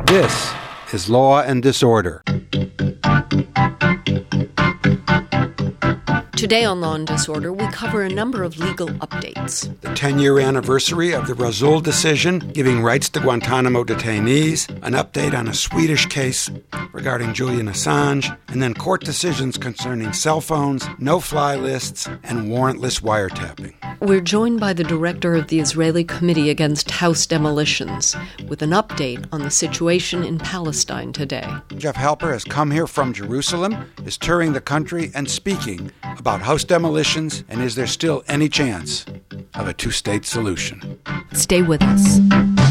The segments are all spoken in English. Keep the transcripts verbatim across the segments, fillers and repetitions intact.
This is Law and Disorder. Today on Law and Disorder, we cover a number of legal updates. The ten-year anniversary of the Razul decision, giving rights to Guantanamo detainees, an update on a Swedish case regarding Julian Assange, and then court decisions concerning cell phones, no-fly lists, and warrantless wiretapping. We're joined by the director of the Israeli Committee Against House Demolitions with an update on the situation in Palestine today. Jeff Halper has come here from Jerusalem, is touring the country and speaking about house demolitions, and is there still any chance of a two-state solution? Stay with us.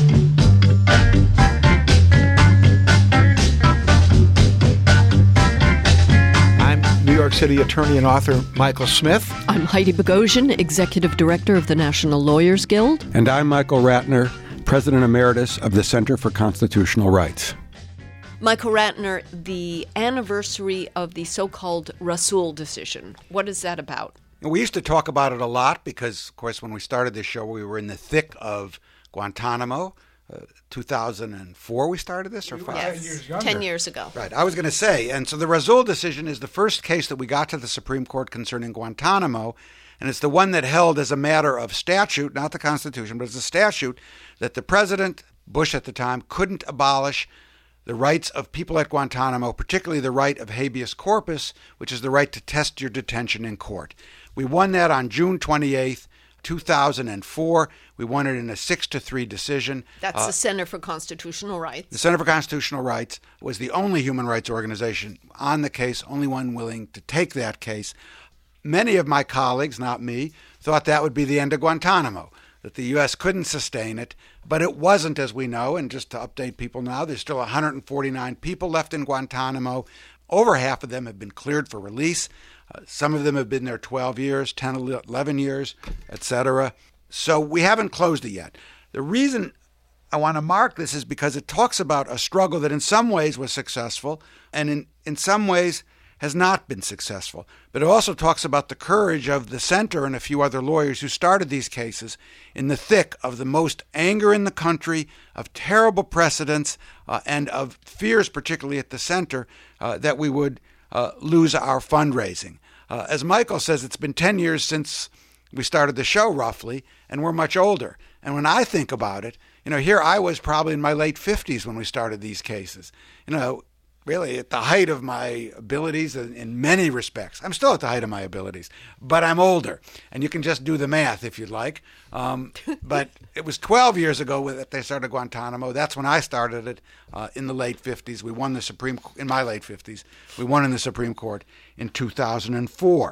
New York City attorney and author Michael Smith. I'm Heidi Bogosian, Executive Director of the National Lawyers Guild. And I'm Michael Ratner, President Emeritus of the Center for Constitutional Rights. Michael Ratner, the anniversary of the so-called Razul decision, what is that about? We used to talk about it a lot because, of course, when we started this show, we were in the thick of Guantanamo. Uh, two thousand four we started this, or five? Yes, years younger. ten years ago. Right, I was going to say, and so the Razul decision is the first case that we got to the Supreme Court concerning Guantanamo, and it's the one that held as a matter of statute, not the Constitution, but as a statute, that the President, Bush at the time, couldn't abolish the rights of people at Guantanamo, particularly the right of habeas corpus, which is the right to test your detention in court. We won that on June twenty-eighth, two thousand four. We won it in a six to three decision. That's uh, the Center for Constitutional Rights. The Center for Constitutional Rights was the only human rights organization on the case, only one willing to take that case. Many of my colleagues, not me, thought that would be the end of Guantanamo, that the U S couldn't sustain it, but it wasn't, as we know. And just to update people now, there's still one hundred forty-nine people left in Guantanamo. Over half of them have been cleared for release. Uh, some of them have been there twelve years, ten, eleven years, et cetera. So we haven't closed it yet. The reason I want to mark this is because it talks about a struggle that in some ways was successful and in, in some ways has not been successful. But it also talks about the courage of the center and a few other lawyers who started these cases in the thick of the most anger in the country, of terrible precedents, uh, and of fears, particularly at the center, uh, that we would uh, lose our fundraising. Uh, as Michael says, it's been ten years since we started the show, roughly, and we're much older. And when I think about it, you know, here I was probably in my late fifties when we started these cases. You know, really at the height of my abilities in, in many respects. I'm still at the height of my abilities, but I'm older. And you can just do the math if you'd like. Um, but it was twelve years ago that they started Guantanamo. That's when I started it uh, in the late fifties. We won the Supreme in my late fifties. We won in the Supreme Court in two thousand four.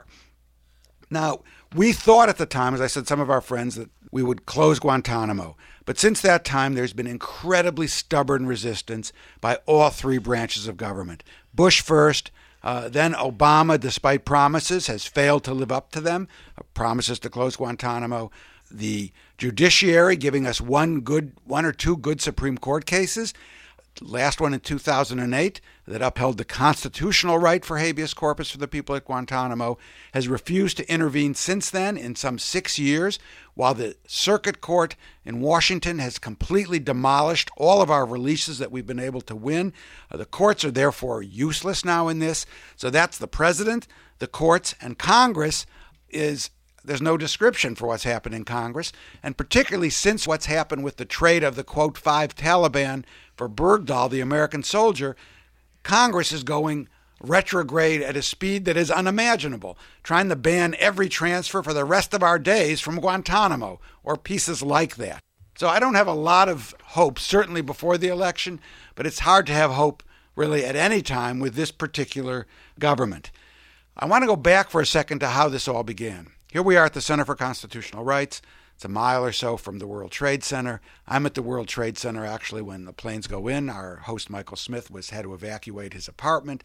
Now, we thought at the time, as I said, some of our friends, that we would close Guantanamo. But since that time, there's been incredibly stubborn resistance by all three branches of government. Bush first, uh, then Obama, despite promises, has failed to live up to them, uh, promises to close Guantanamo. The judiciary giving us one good, one or two good Supreme Court cases. Last one in two thousand eight that upheld the constitutional right for habeas corpus for the people at Guantanamo, has refused to intervene since then in some six years, while the circuit court in Washington has completely demolished all of our releases that we've been able to win. Uh, the courts are therefore useless now in this. So that's the president, the courts, and Congress is There's no description for what's happened in Congress, and particularly since what's happened with the trade of the, quote, five Taliban for Bergdahl, the American soldier, Congress is going retrograde at a speed that is unimaginable, trying to ban every transfer for the rest of our days from Guantanamo or pieces like that. So I don't have a lot of hope, certainly before the election, but it's hard to have hope really at any time with this particular government. I want to go back for a second to how this all began. Here we are at the Center for Constitutional Rights. It's a mile or so from the World Trade Center. I'm at the World Trade Center, actually, when the planes go in. Our host, Michael Smith, was had to evacuate his apartment.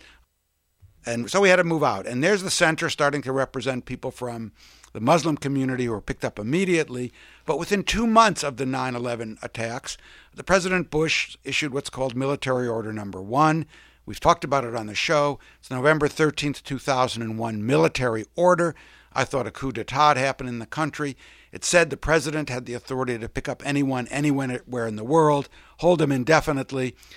And so we had to move out. And there's the center starting to represent people from the Muslim community who were picked up immediately. But within two months of the nine eleven attacks, the President Bush issued what's called Military Order Number One. We've talked about it on the show. It's November thirteenth, two thousand one military order. I thought a coup d'etat had happened in the country. It said the president had the authority to pick up anyone, anywhere in the world, hold them indefinitely.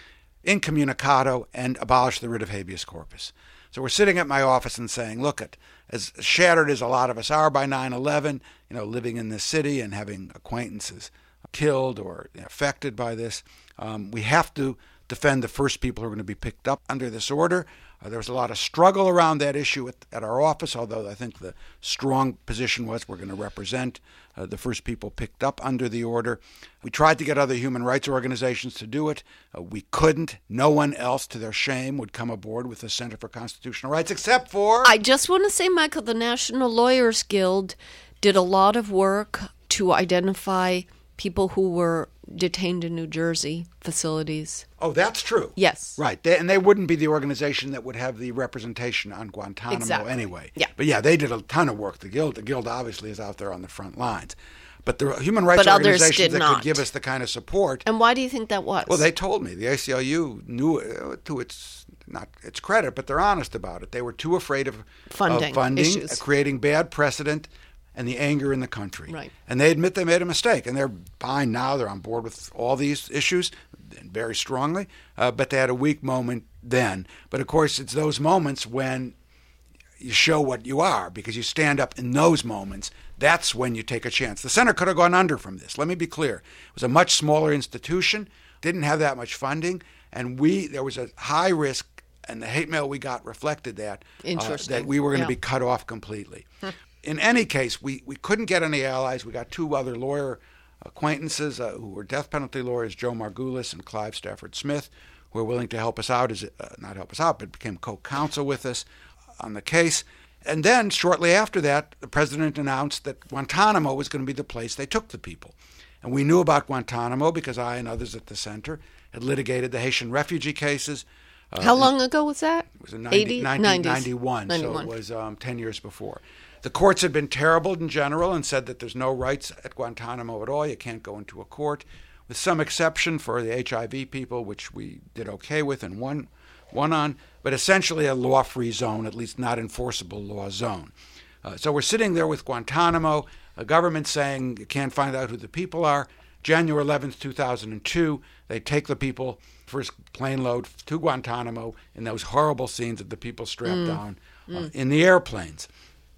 incommunicado, and abolish the writ of habeas corpus. So we're sitting at my office and saying, look, it, as shattered as a lot of us are by nine eleven, you know, living in this city and having acquaintances killed or affected by this, um, we have to defend the first people who are going to be picked up under this order. Uh, there was a lot of struggle around that issue at, at our office, although I think the strong position was we're going to represent uh, the first people picked up under the order. We tried to get other human rights organizations to do it. Uh, we couldn't. No one else, to their shame, would come aboard with the Center for Constitutional Rights, except for... I just want to say, Michael, the National Lawyers Guild did a lot of work to identify people who were detained in New Jersey facilities. Oh, that's true. Yes. Right. They, and they wouldn't be the organization that would have the representation on Guantanamo exactly. anyway. Yeah. But yeah, they did a ton of work. The Guild, the Guild obviously is out there on the front lines. But the human rights but organizations that not. could give us the kind of support. And why do you think that was? Well, they told me. The A C L U knew, uh, to its not its credit, but they're honest about it. They were too afraid of funding, of funding issues. Uh, creating bad precedent, and the anger in the country. Right. And they admit they made a mistake, and they're fine now. They're on board with all these issues very strongly, uh, but they had a weak moment then. But, of course, it's those moments when you show what you are, because you stand up in those moments. That's when you take a chance. The center could have gone under from this. Let me be clear. It was a much smaller institution, didn't have that much funding, and we there was a high risk, and the hate mail we got reflected that, uh, that we were going to yeah. be cut off completely. In any case, we, we couldn't get any allies. We got two other lawyer acquaintances uh, who were death penalty lawyers, Joe Margulis and Clive Stafford Smith, who were willing to help us out, as uh, not help us out, but became co-counsel with us on the case. And then, shortly after that, the president announced that Guantanamo was going to be the place they took the people. And we knew about Guantanamo because I and others at the center had litigated the Haitian refugee cases. Uh, How long ago was that? It was in nineteen ninety-one, so it was um, ten years before. The courts had been terrible in general and said that there's no rights at Guantanamo at all. You can't go into a court, with some exception for the H I V people, which we did okay with and won, won on, but essentially a law-free zone, at least not enforceable law zone. Uh, so we're sitting there with Guantanamo, a government saying you can't find out who the people are. January eleventh, two thousand two, they take the people, first plane load, to Guantanamo in those horrible scenes of the people strapped mm. down uh, mm. in the airplanes.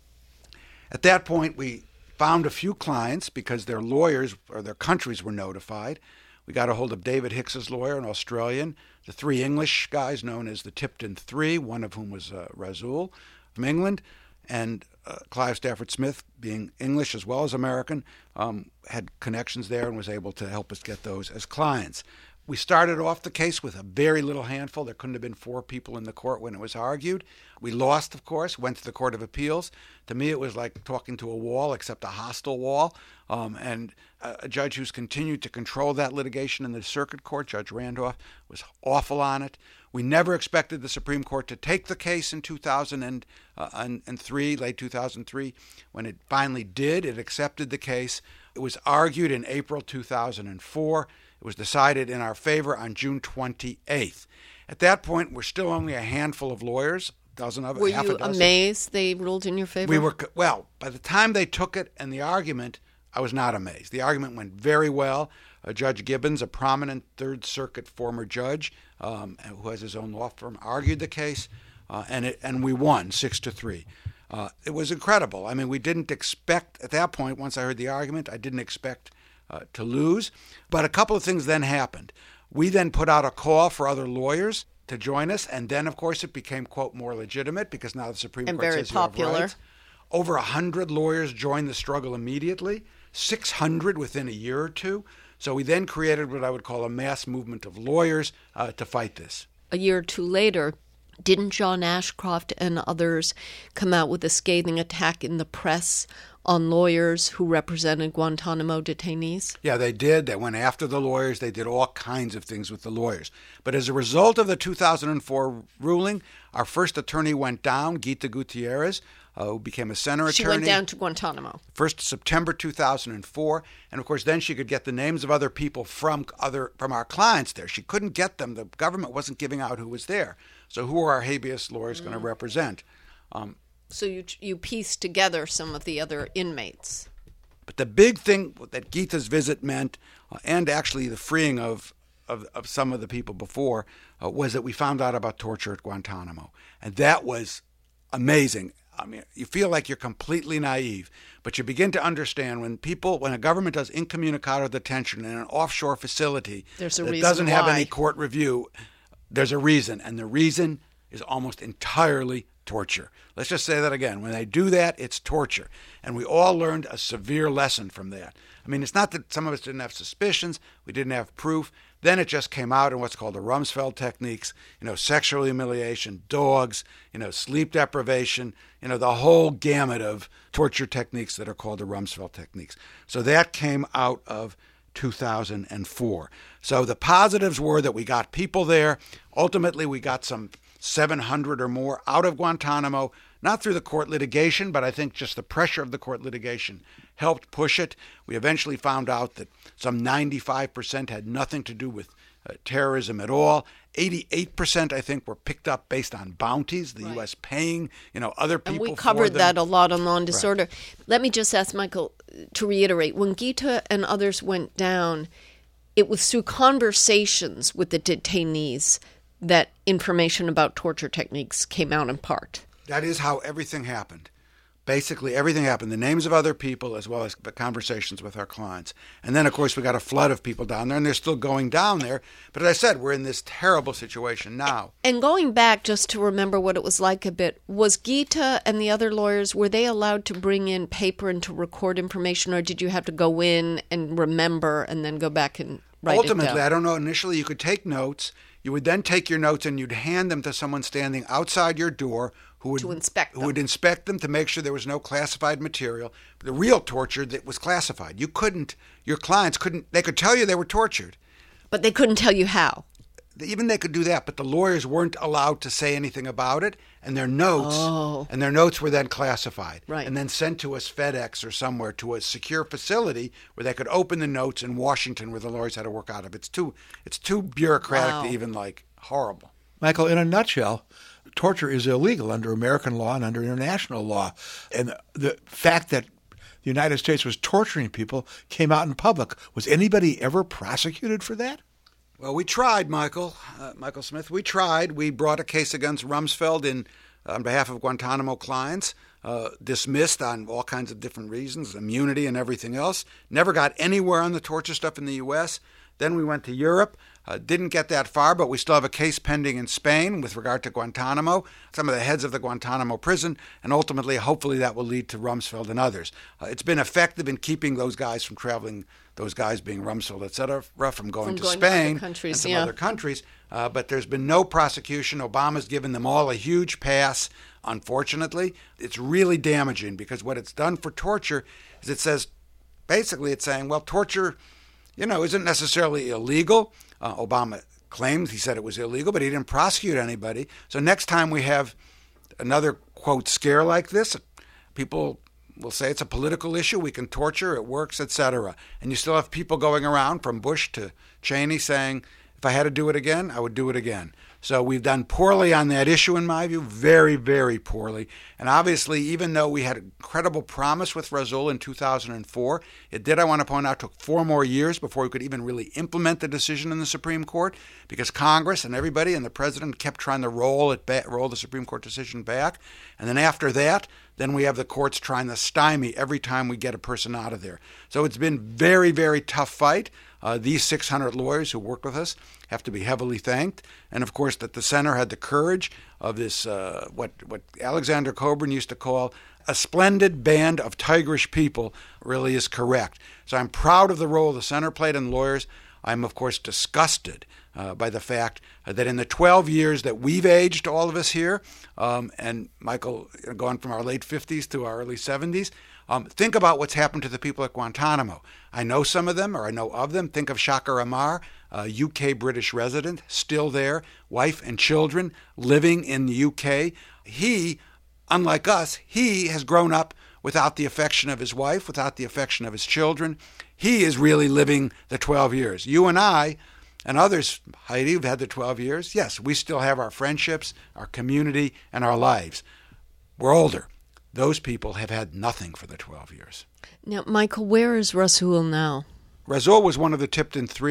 At that point, we found a few clients because their lawyers or their countries were notified. We got a hold of David Hicks's lawyer, an Australian, the three English guys known as the Tipton Three, one of whom was uh, Rasool from England, and uh, Clive Stafford Smith, being English as well as American, um, had connections there and was able to help us get those as clients. We started off the case with a very little handful. There couldn't have been four people in the court when it was argued. We lost, of course, went to the Court of Appeals. To me, it was like talking to a wall, except a hostile wall. Um, and a, a judge who's continued to control that litigation in the circuit court, Judge Randolph, was awful on it. We never expected the Supreme Court to take the case in two thousand three, late two thousand three. When it finally did, it accepted the case. It was argued in April two thousand four. It was decided in our favor on June twenty-eighth. At that point, we're still only a handful of lawyers, a dozen of Were half you a dozen. amazed they ruled in your favor? We were, well, by the time they took it and the argument, I was not amazed. The argument went very well. Uh, Judge Gibbons, a prominent Third Circuit former judge um, who has his own law firm, argued the case, uh, and it, and we won six to three. Uh, it was incredible. I mean, we didn't expect at that point. Once I heard the argument, I didn't expect uh, to lose. But a couple of things then happened. We then put out a call for other lawyers to join us, and then, of course, it became, quote, more legitimate because now the Supreme and Court very says popular. you have rights. Over one hundred lawyers joined the struggle immediately, six hundred within a year or two. So we then created what I would call a mass movement of lawyers uh, to fight this. A year or two later, didn't John Ashcroft and others come out with a scathing attack in the press on lawyers who represented Guantanamo detainees? Yeah, they did. They went after the lawyers. They did all kinds of things with the lawyers. But as a result of the two thousand four ruling, our first attorney went down, Gita Gutierrez, uh, who became a center she attorney. She went down to Guantanamo. First September two thousand four. And, of course, then she could get the names of other people from other from our clients there. She couldn't get them. The government wasn't giving out who was there. So who are our habeas lawyers mm. going to represent? Um, So you you pieced together some of the other inmates. But the big thing that Gita's visit meant, uh, and actually the freeing of of, of some of the people before uh, was that we found out about torture at Guantanamo. And that was amazing. I mean, you feel like you're completely naive, but you begin to understand when people, when a government does incommunicado detention in an offshore facility there's a that reason doesn't have why. any court review, there's a reason. And the reason is almost entirely torture. Let's just say that again. When they do that, it's torture. And we all learned a severe lesson from that. I mean, it's not that some of us didn't have suspicions, we didn't have proof. Then it just came out in what's called the Rumsfeld techniques, you know, sexual humiliation, dogs, you know, sleep deprivation, you know, the whole gamut of torture techniques that are called the Rumsfeld techniques. So that came out of two thousand four. So the positives were that we got people there. Ultimately, we got some seven hundred or more out of Guantanamo, not through the court litigation, but I think just the pressure of the court litigation helped push it. We eventually found out that some ninety-five percent had nothing to do with uh, terrorism at all. eighty-eight percent, I think, were picked up based on bounties, the Right. U S paying, you know, other people And we for covered them. that a lot on Law and Disorder. Let me just ask Michael to reiterate. When Gita and others went down, it was through conversations with the detainees that information about torture techniques came out in part. That is how everything happened. Basically, everything happened. The names of other people as well as the conversations with our clients. And then, of course, we got a flood of people down there, and they're still going down there. But as I said, we're in this terrible situation now. And going back, just to remember what it was like a bit, was Gita and the other lawyers, were they allowed to bring in paper and to record information, or did you have to go in and remember and then go back and write Ultimately, it down? I don't know, initially you could take notes. You would then take your notes and you'd hand them to someone standing outside your door who would To inspect who them. would inspect them to make sure there was no classified material. The real torture that was classified. You couldn't, your clients couldn't, they could tell you they were tortured. But they couldn't tell you how. Even they could do that, but the lawyers weren't allowed to say anything about it, and their notes Oh. and their notes were then classified Right. and then sent to us FedEx or somewhere to a secure facility where they could open the notes in Washington where the lawyers had to work out of. It's too it's too bureaucratic Wow. to even like horrible. Michael, in a nutshell, torture is illegal under American law and under international law. And the fact that the United States was torturing people came out in public. Was anybody ever prosecuted for that? Well, we tried, Michael, uh, Michael Smith. We tried. We brought a case against Rumsfeld in on behalf of Guantanamo clients, uh, dismissed on all kinds of different reasons, immunity and everything else. Never got anywhere on the torture stuff in the U S. Then we went to Europe. Uh, didn't get that far, but we still have a case pending in Spain with regard to Guantanamo, some of the heads of the Guantanamo prison, and ultimately, hopefully, that will lead to Rumsfeld and others. Uh, it's been effective in keeping those guys from traveling, those guys being Rumsfeld, et cetera, from going From to going to other Spain countries, and some yeah. other countries. Uh, but there's been no prosecution. Obama's given them all a huge pass, unfortunately. It's really damaging because what it's done for torture is it says, basically it's saying, well, torture, you know, isn't necessarily illegal. Uh, Obama claimed, he said it was illegal, but he didn't prosecute anybody. So next time we have another, quote, scare like this, people will say it's a political issue, we can torture, it works, et cetera. And you still have people going around from Bush to Cheney saying, if I had to do it again, I would do it again. So we've done poorly on that issue, in my view, very, very poorly. And obviously, even though we had incredible promise with Rasul in two thousand four, it did, I want to point out, took four more years before we could even really implement the decision in the Supreme Court because Congress and everybody and the president kept trying to roll it back, roll the Supreme Court decision back. And then after that, then we have the courts trying to stymie every time we get a person out of there. So it's been very, very tough fight. Uh, these six hundred lawyers who worked with us have to be heavily thanked. And, of course, that the center had the courage of this, uh, what, what Alexander Coburn used to call a splendid band of tigerish people really is correct. So I'm proud of the role the center played in lawyers. I'm, of course, disgusted uh, by the fact that in the twelve years that we've aged, all of us here, um, and Michael, you know, gone from our late fifties to our early seventies, um, think about what's happened to the people at Guantanamo. I know some of them, or I know of them. Think of Shakar Amar, a U K British resident, still there, wife and children living in the U K. He, unlike us, he has grown up without the affection of his wife, without the affection of his children. He is really living the twelve years. You and I and others, Heidi, who've had the twelve years, yes, we still have our friendships, our community, and our lives. We're older. Those people have had nothing for the twelve years. Now, Michael, where is Rasul now? Rasul was one of the Tipton Three,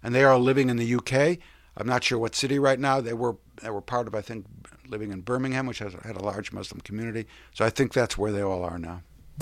and they are living in the U K. I'm not sure what city right now. They were they were part of, I think, living in Birmingham, which has had a large Muslim community. So I think that's where they all are now.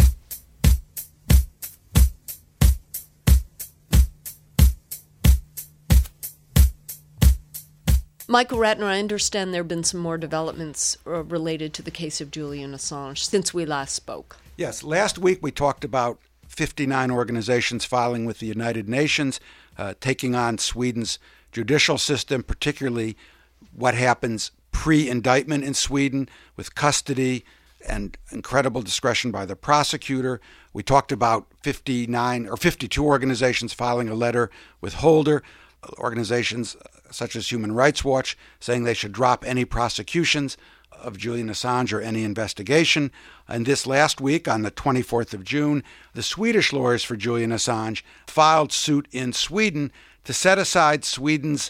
Michael Ratner, I understand there have been some more developments uh, related to the case of Julian Assange since we last spoke. Yes, last week we talked about fifty-nine organizations filing with the United Nations, uh, taking on Sweden's judicial system, particularly what happens pre-indictment in Sweden with custody and incredible discretion by the prosecutor. We talked about fifty-nine or fifty-two organizations filing a letter with Holder, organizations such as Human Rights Watch saying they should drop any prosecutions of Julian Assange or any investigation. And this last week, on the twenty-fourth of June, the Swedish lawyers for Julian Assange filed suit in Sweden to set aside Sweden's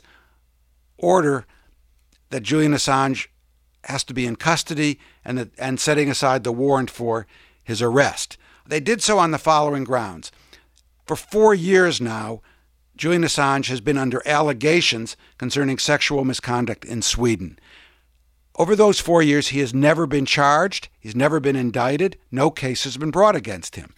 order that Julian Assange has to be in custody and, that, and setting aside the warrant for his arrest. They did so on the following grounds. For four years now, Julian Assange has been under allegations concerning sexual misconduct in Sweden. Over those four years, he has never been charged. He's never been indicted. No case has been brought against him.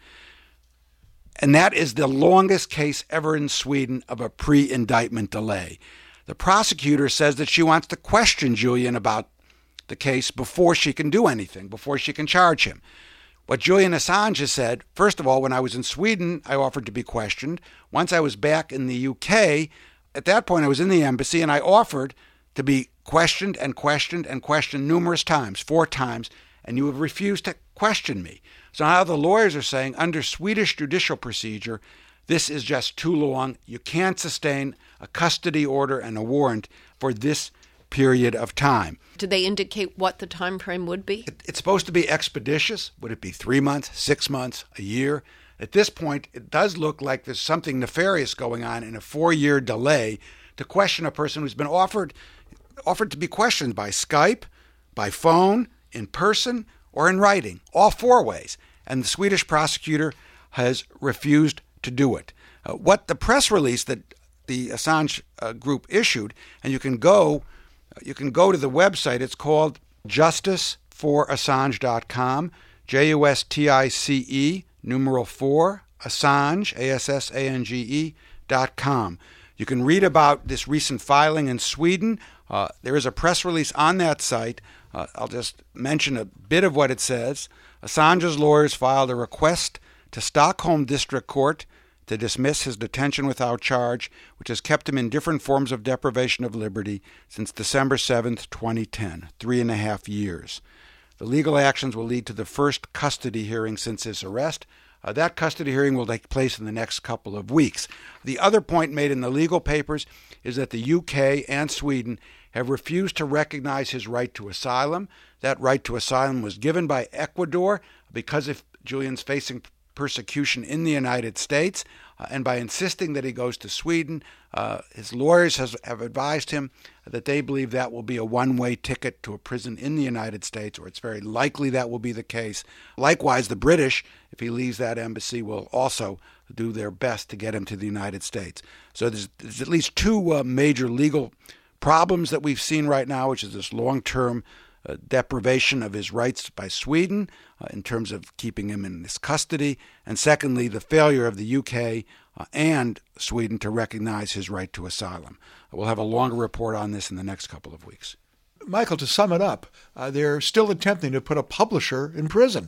And that is the longest case ever in Sweden of a pre-indictment delay. The prosecutor says that she wants to question Julian about the case before she can do anything, before she can charge him. What Julian Assange has said, first of all, when I was in Sweden, I offered to be questioned. Once I was back in the U K, at that point I was in the embassy, and I offered to be questioned and questioned and questioned numerous times, four times, and you have refused to question me. So now the lawyers are saying, under Swedish judicial procedure, this is just too long. You can't sustain a custody order and a warrant for this period of time. Did they indicate what the time frame would be? It, it's supposed to be expeditious. Would it be three months, six months, a year? At this point, it does look like there's something nefarious going on in a four-year delay to question a person who's been offered offered to be questioned by Skype, by phone, in person, or in writing, all four ways. And the Swedish prosecutor has refused to do it. Uh, what the press release that the Assange uh, group issued, and you can go you can go to the website. It's called justice for assange dot com, J U S T I C E, numeral four, Assange, A S S A N G E, dot com. You can read about this recent filing in Sweden. Uh, there is a press release on that site. Uh, I'll just mention a bit of what it says. Assange's lawyers filed a request to Stockholm District Court to dismiss his detention without charge, which has kept him in different forms of deprivation of liberty since December seventh, twenty ten, three and a half years. The legal actions will lead to the first custody hearing since his arrest. Uh, that custody hearing will take place in the next couple of weeks. The other point made in the legal papers is that the U K and Sweden have refused to recognize his right to asylum. That right to asylum was given by Ecuador because if Julian's facing persecution in the United States, uh, and by insisting that he goes to Sweden, uh, his lawyers has, have advised him that they believe that will be a one-way ticket to a prison in the United States, or it's very likely that will be the case. Likewise, the British, if he leaves that embassy, will also do their best to get him to the United States. So there's, there's at least two uh, major legal problems that we've seen right now, which is this long-term Uh, deprivation of his rights by Sweden uh, in terms of keeping him in this custody, and secondly, the failure of the U K uh, and Sweden to recognize his right to asylum. We'll have a longer report on this in the next couple of weeks. Michael, to sum it up, uh, they're still attempting to put a publisher in prison.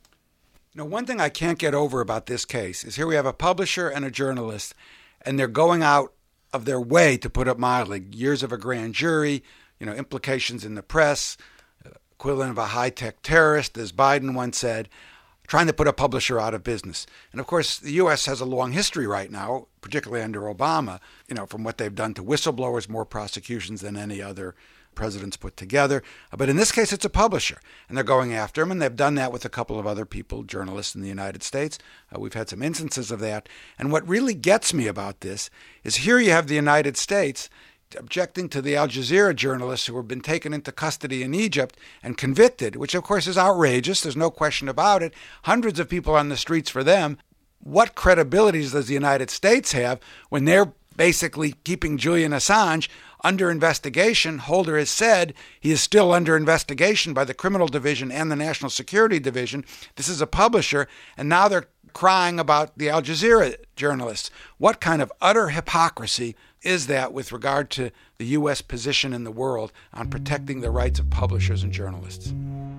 Now, one thing I can't get over about this case is here we have a publisher and a journalist, and they're going out of their way, to put it mildly, years of a grand jury, you know, implications in the press, equivalent of a high-tech terrorist, as Biden once said, trying to put a publisher out of business. And of course, the U S has a long history right now, particularly under Obama, you know, from what they've done to whistleblowers, more prosecutions than any other presidents put together. But in this case, it's a publisher, and they're going after him, and they've done that with a couple of other people, journalists in the United States. Uh, we've had some instances of that. And what really gets me about this is here you have the United States objecting to the Al Jazeera journalists who have been taken into custody in Egypt and convicted, which of course is outrageous. There's no question about it. Hundreds of people on the streets for them. What credibility does the United States have when they're basically keeping Julian Assange under investigation. Holder has said he is still under investigation by the Criminal Division and the National Security Division. This is a publisher, and now they're crying about the Al Jazeera journalists. What kind of utter hypocrisy is that with regard to the U S position in the world on protecting the rights of publishers and journalists?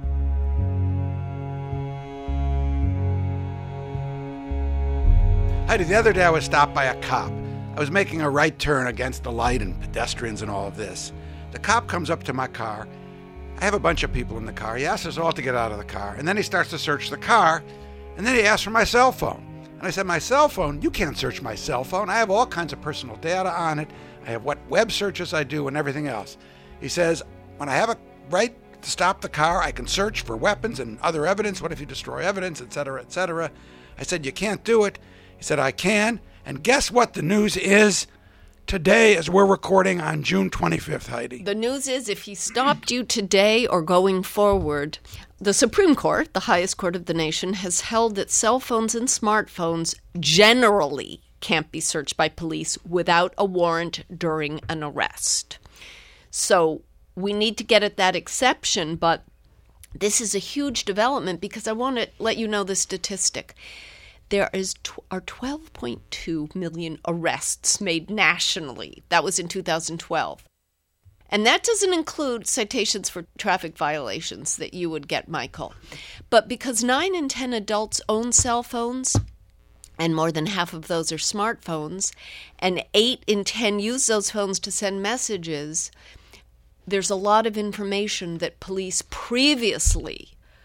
Heidi, the other day I was stopped by a cop. I was making a right turn against the light and pedestrians and all of this. The cop comes up to my car. I have a bunch of people in the car. He asks us all to get out of the car, and then he starts to search the car, and then he asks for my cell phone. And I said, my cell phone? You can't search my cell phone. I have all kinds of personal data on it. I have what web searches I do and everything else. He says, when I have a right to stop the car, I can search for weapons and other evidence. What if you destroy evidence, et cetera, et cetera? I said, you can't do it. He said, I can. And guess what the news is today as we're recording on June twenty-fifth, Heidi? The news is if he stopped you today or going forward, the Supreme Court, the highest court of the nation, has held that cell phones and smartphones generally can't be searched by police without a warrant during an arrest. So we need to get at that exception, but this is a huge development because I want to let you know the statistic. There is are twelve point two million arrests made nationally. That was in two thousand twelve. And that doesn't include citations for traffic violations that you would get, Michael. But because nine in ten adults own cell phones, and more than half of those are smartphones, and eight in ten use those phones to send messages, there's a lot of information that police previously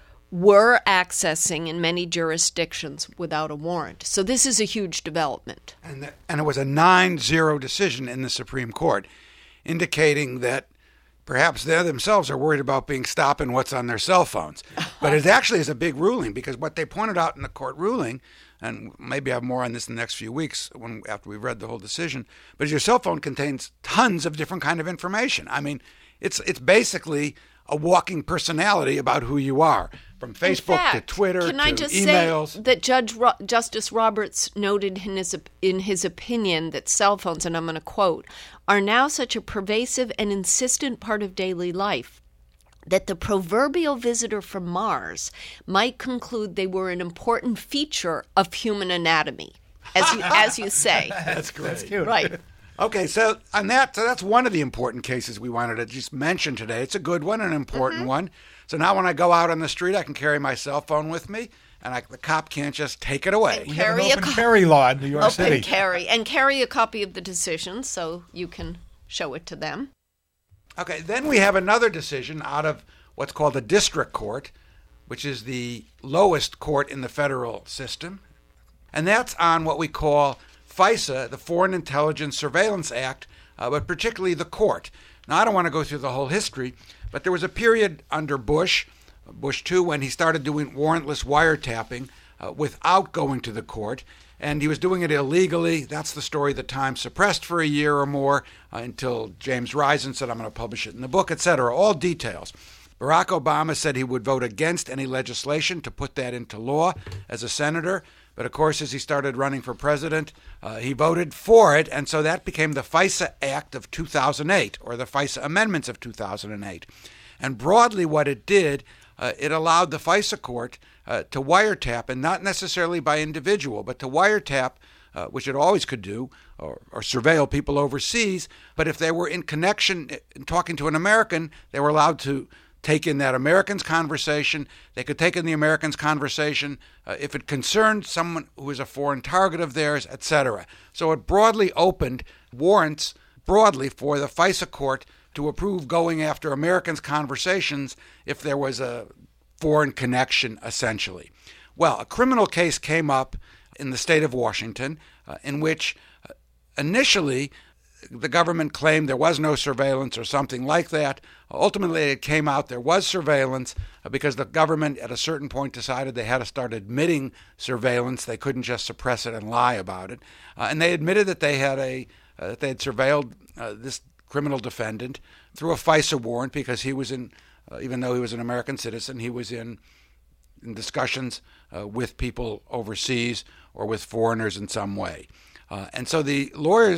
were accessing in many jurisdictions without a warrant. So this is a huge development. And, the, and it was a nine zero decision in the Supreme Court, indicating that perhaps they themselves are worried about being stopped in what's on their cell phones. But it actually is a big ruling, because what they pointed out in the court ruling, and maybe I have more on this in the next few weeks when after we've read the whole decision, but your cell phone contains tons of different kind of information. I mean, it's it's basically a walking personality about who you are, from Facebook fact, to Twitter can to I just emails. Say that Judge Ro- Justice Roberts noted in his in his opinion that cell phones, and I'm going to quote, are now such a pervasive and insistent part of daily life that the proverbial visitor from Mars might conclude they were an important feature of human anatomy, as you as you say. That's great. That's cute. Right. Okay, so on that, so that's one of the important cases we wanted to just mention today. It's a good one, an important Mm-hmm. one. So now when I go out on the street, I can carry my cell phone with me, and I, the cop can't just take it away. We have an Carry a open co- carry law in New York Open City. carry and carry a copy of the decision so you can show it to them. Okay, then we have another decision out of what's called a district court, which is the lowest court in the federal system, and that's on what we call FISA, the Foreign Intelligence Surveillance Act, uh, but particularly the court. Now, I don't want to go through the whole history, but there was a period under Bush, Bush two, when he started doing warrantless wiretapping uh, without going to the court, and he was doing it illegally. That's the story the Times suppressed for a year or more uh, until James Risen said, I'm going to publish it in the book, et cetera, all details. Barack Obama said he would vote against any legislation to put that into law as a senator. But, of course, as he started running for president, uh, he voted for it, and so that became the FISA Act of two thousand eight, or the FISA Amendments of two thousand eight. And broadly what it did, uh, it allowed the FISA court uh, to wiretap, and not necessarily by individual, but to wiretap, uh, which it always could do, or, or surveil people overseas, but if they were in connection, in talking to an American, they were allowed to take in that American's conversation. They could take in the American's conversation uh, if it concerned someone who is a foreign target of theirs, et cetera. So it broadly opened warrants broadly for the FISA court to approve going after Americans' conversations if there was a foreign connection, essentially. Well, a criminal case came up in the state of Washington uh, in which uh, initially the government claimed there was no surveillance or something like that. Ultimately, it came out there was surveillance uh, because the government at a certain point decided they had to start admitting surveillance. They couldn't just suppress it and lie about it. Uh, and they admitted that they had a uh, that they had surveilled uh, this criminal defendant through a FISA warrant because he was in, uh, even though he was an American citizen, he was in, in discussions uh, with people overseas or with foreigners in some way. Uh, and so the lawyers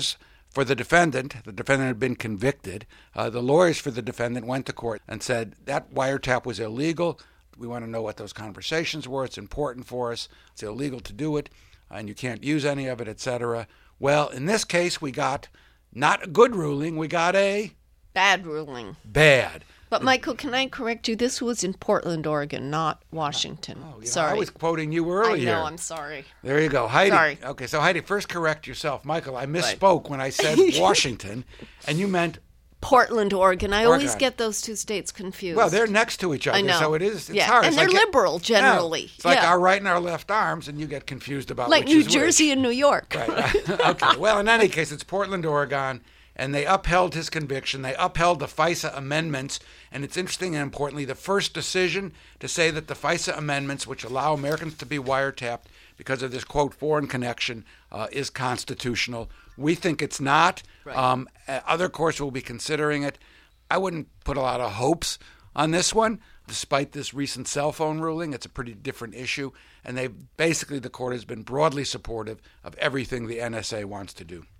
for the defendant. The defendant had been convicted. Uh, the lawyers for the defendant went to court and said that wiretap was illegal. We want to know what those conversations were. It's important for us. It's illegal to do it, and you can't use any of it, et cetera. Well, in this case, we got not a good ruling. We got a bad ruling. Bad. But, Michael, can I correct you? This was in Portland, Oregon, not Washington. Oh, you know, sorry. I was quoting you earlier. I know, I'm sorry. There you go. Heidi. Sorry. Okay, so Heidi, first correct yourself. Michael, I misspoke right. when I said Washington, and you meant Portland, Oregon. I Oregon. always get those two states confused. Well, they're next to each other, I know. so it is. It's yeah. hard. And it's they're like liberal, it, generally. Yeah. It's like yeah. our right and our left arms, and you get confused about like which New is Jersey which. and New York. Right. Okay. Well, in any case, it's Portland, Oregon, and they upheld his conviction. They upheld the FISA amendments, and it's interesting and importantly, the first decision to say that the FISA amendments, which allow Americans to be wiretapped because of this, quote, foreign connection, uh, is constitutional. We think it's not. Right. Um, other courts will be considering it. I wouldn't put a lot of hopes on this one, despite this recent cell phone ruling. It's a pretty different issue, and they basically, the court has been broadly supportive of everything the N S A wants to do.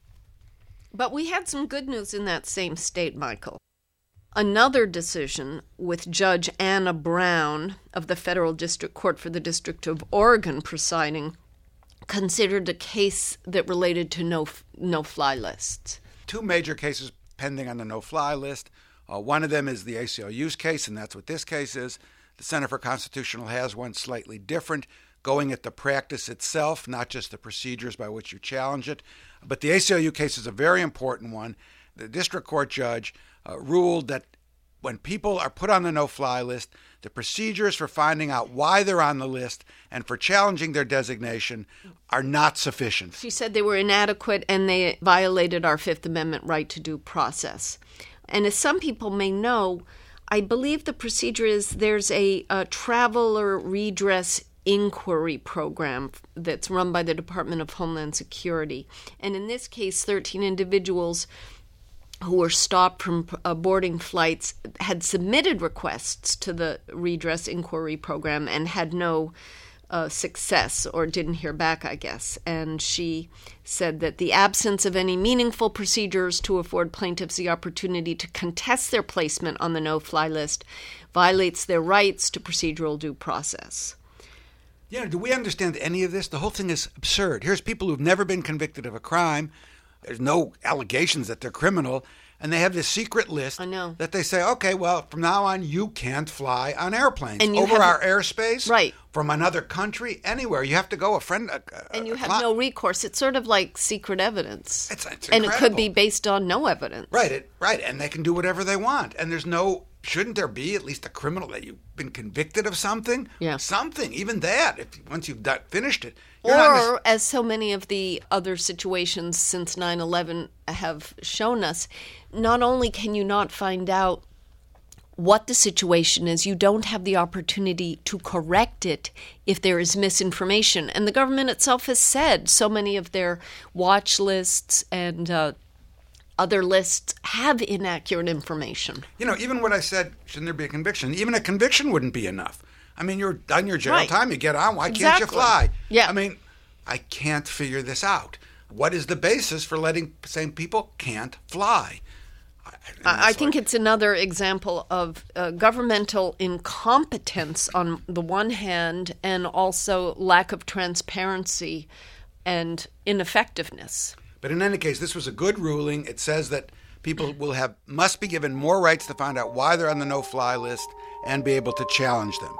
But we had some good news in that same state, Michael. Another decision with Judge Anna Brown of the Federal District Court for the District of Oregon presiding considered a case that related to no no-fly lists. Two major cases pending on the no-fly list. Uh, one of them is the A C L U's case, and that's what this case is. The Center for Constitutional has one slightly different, going at the practice itself, not just the procedures by which you challenge it. But the A C L U case is a very important one. The district court judge uh, ruled that when people are put on the no-fly list, the procedures for finding out why they're on the list and for challenging their designation are not sufficient. She said they were inadequate and they violated our Fifth Amendment right to due process. And as some people may know, I believe the procedure is there's a, a traveler redress inquiry program that's run by the Department of Homeland Security. And in this case, thirteen individuals who were stopped from uh, boarding flights had submitted requests to the redress inquiry program and had no uh, success or didn't hear back, I guess. And she said that the absence of any meaningful procedures to afford plaintiffs the opportunity to contest their placement on the no-fly list violates their rights to procedural due process. You know, do we understand any of this? The whole thing is absurd. Here's people who've never been convicted of a crime. There's no allegations that they're criminal. And they have this secret list I know. that they say, okay, well, from now on, you can't fly on airplanes And you over have- our airspace, Right. from another country, anywhere. You have to go a friend. A, a, And you a have cli- no recourse. It's sort of like secret evidence. It's- it's and it could be incredible. based on no evidence. Right, it, right, and they can do whatever they want. And there's no, shouldn't there be at least a criminal that you've been convicted of something? Yeah. Something, even that, if once you've done, finished it. You're not nec- Or, as so many of the other situations since nine eleven have shown us, not only can you not find out what the situation is, you don't have the opportunity to correct it if there is misinformation. And the government itself has said so many of their watch lists and uh, other lists have inaccurate information. You know, even what I said, shouldn't there be a conviction? Even a conviction wouldn't be enough. I mean, you're done your jail Right. time, you get on, why can't you Exactly. fly? Yeah. I mean, I can't figure this out. What is the basis for letting saying people can't fly? I, I I think it's another example of uh, governmental incompetence on the one hand and also lack of transparency and ineffectiveness. But in any case, this was a good ruling. It says that people will have must be given more rights to find out why they're on the no-fly list and be able to challenge them.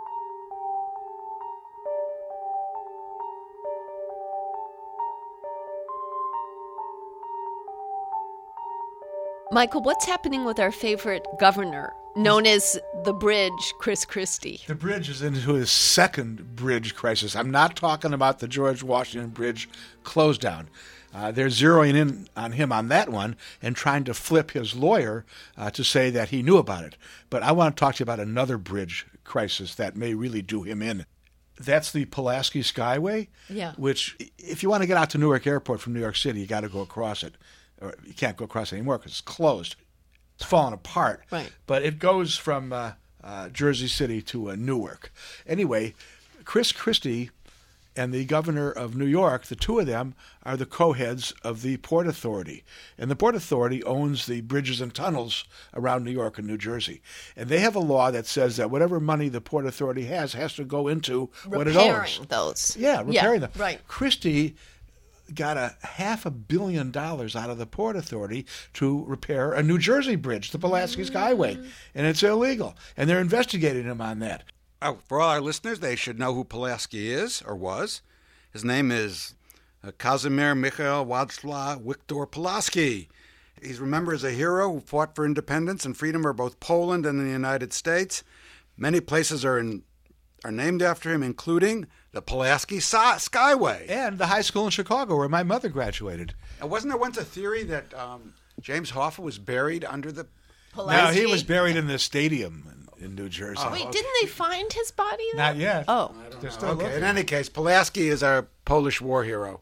Michael, what's happening with our favorite governor, known as the Bridge, Chris Christie? The bridge is into his second bridge crisis. I'm not talking about the George Washington Bridge close down. Uh, they're zeroing in on him on that one and trying to flip his lawyer uh, to say that he knew about it. But I want to talk to you about another bridge crisis that may really do him in. That's the Pulaski Skyway, Yeah. which if you want to get out to Newark Airport from New York City, you got to go across it. Or you can't go across it anymore because it's closed. It's fallen apart. Right. But it goes from uh, uh, Jersey City to uh, Newark. Anyway, Chris Christie and the governor of New York, the two of them are the co-heads of the Port Authority. And the Port Authority owns the bridges and tunnels around New York and New Jersey. And they have a law that says that whatever money the Port Authority has has to go into what it owns. Repairing those. Yeah, repairing yeah, them. Right. Christie got a half a billion dollars out of the Port Authority to repair a New Jersey bridge, the Pulaski Skyway, and it's illegal. And they're investigating him on that. Oh, for all our listeners, they should know who Pulaski is or was. His name is uh, Kazimir Mikhail Władysław Wiktor Pulaski. He's remembered as a hero who fought for independence and freedom for both Poland and the United States. Many places are in, are named after him, including the Pulaski Skyway. And the high school in Chicago where my mother graduated. And wasn't there once a theory that um, James Hoffa was buried under the... Pulaski? No, he was buried in the stadium in, in New Jersey. Wait, didn't they find his body, though? Not yet. Oh. They're still Okay, looking. in any case, Pulaski is our Polish war hero.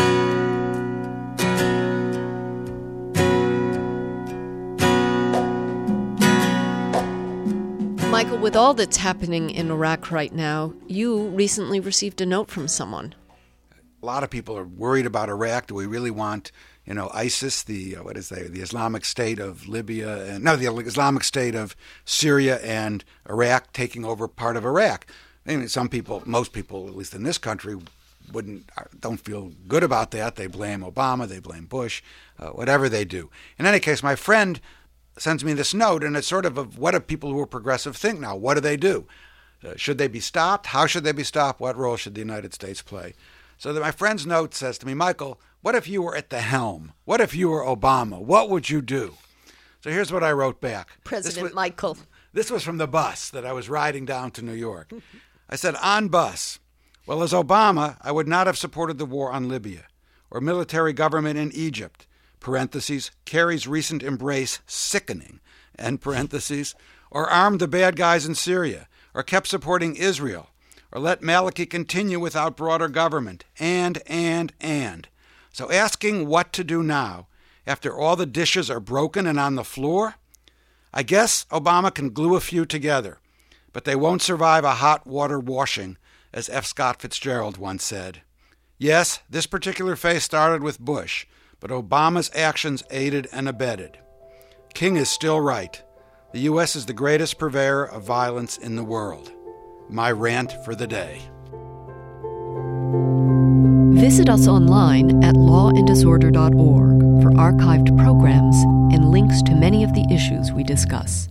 Michael, with all that's happening in Iraq right now, you recently received a note from someone. A lot of people are worried about Iraq. Do we really want, you know, ISIS, the uh, what is they, the Islamic State of Libya, and no, the Islamic State of Syria and Iraq taking over part of Iraq? I mean, some people, most people, at least in this country, wouldn't don't feel good about that. They blame Obama, they blame Bush, uh, whatever they do. In any case, my friend sends me this note, and it's sort of, of what do people who are progressive think now? What do they do? Uh, should they be stopped? How should they be stopped? What role should the United States play? So that my friend's note says to me, Michael, what if you were at the helm? What if you were Obama? What would you do? So here's what I wrote back. President This was, Michael. This was from the bus that I was riding down to New York. I said, on bus, well, as Obama, I would not have supported the war on Libya or military government in Egypt, parentheses, Kerry's recent embrace sickening, end parentheses, or armed the bad guys in Syria, or kept supporting Israel, or let Maliki continue without broader government, and, and, and. So asking what to do now, after all the dishes are broken and on the floor? I guess Obama can glue a few together, but they won't survive a hot water washing, as F. Scott Fitzgerald once said. Yes, this particular phase started with Bush, but Obama's actions aided and abetted. King is still right. The U S is the greatest purveyor of violence in the world. My rant for the day. Visit us online at law and disorder dot org for archived programs and links to many of the issues we discuss.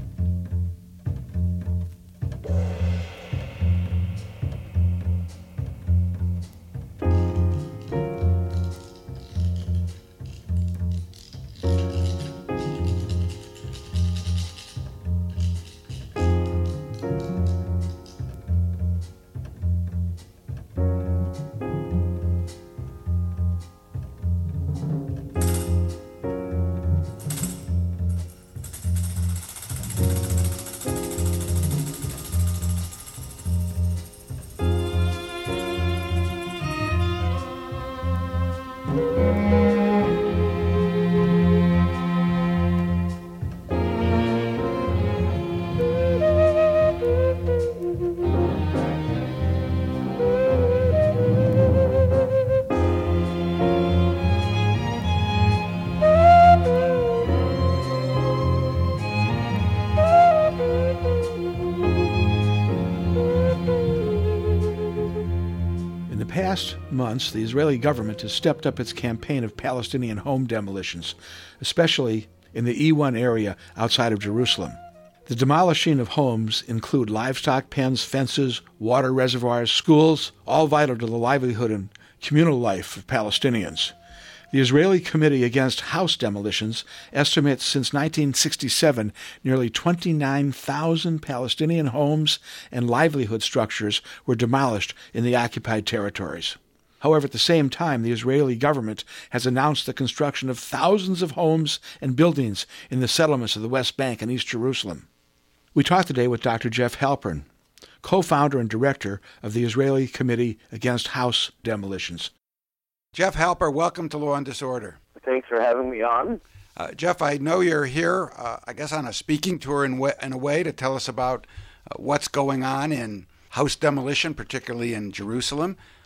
Past months, the Israeli government has stepped up its campaign of Palestinian home demolitions, especially in the E one area outside of Jerusalem. The demolishing of homes include livestock pens, fences, water reservoirs, schools, all vital to the livelihood and communal life of Palestinians. The Israeli Committee Against House Demolitions estimates since nineteen sixty-seven nearly twenty-nine thousand Palestinian homes and livelihood structures were demolished in the occupied territories. However, at the same time, the Israeli government has announced the construction of thousands of homes and buildings in the settlements of the West Bank and East Jerusalem. We talked today with Doctor Jeff Halpern, co-founder and director of the Israeli Committee Against House Demolitions. Jeff Halper, welcome to Law and Disorder. Thanks for having me on. Uh, Jeff, I know you're here, uh, I guess, on a speaking tour in, way, in a way to tell us about uh, what's going on in house demolition, particularly in Jerusalem.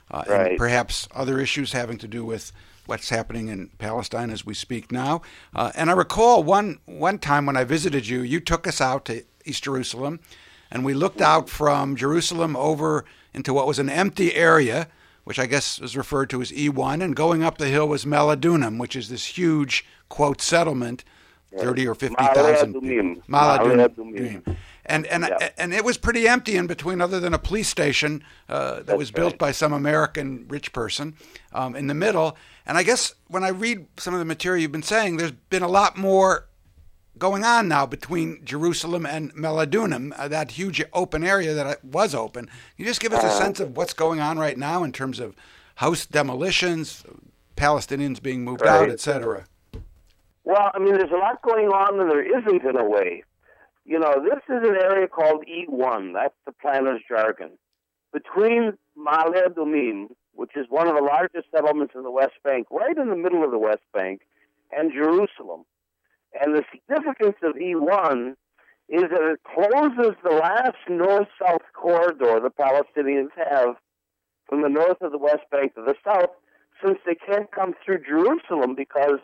uh, right. and perhaps other issues having to do with what's happening in Palestine as we speak now. Uh, and I recall one one time when I visited you, you took us out to East Jerusalem, and we looked out from Jerusalem over into what was an empty area, which I guess is referred to as E one, and going up the hill was Meladunim, which is this huge, quote, settlement, thirty or fifty thousand people. Meladunim. And and yeah. and it was pretty empty in between, other than a police station uh, that That's was built right. by some American rich person um, in the middle. And I guess when I read some of the material you've been saying, there's been a lot more going on now between Jerusalem and Meladunim, uh, that huge open area that was open. Can you just give us a sense of what's going on right now in terms of house demolitions, Palestinians being moved right. out, et cetera? Well, I mean, there's a lot going on and there isn't in a way. You know, this is an area called E one. That's the planner's jargon. Between Ma'ale Adumim, which is one of the largest settlements in the West Bank, right in the middle of the West Bank, and Jerusalem. And the significance of E one is that it closes the last north-south corridor the Palestinians have from the north of the West Bank to the south, since they can't come through Jerusalem because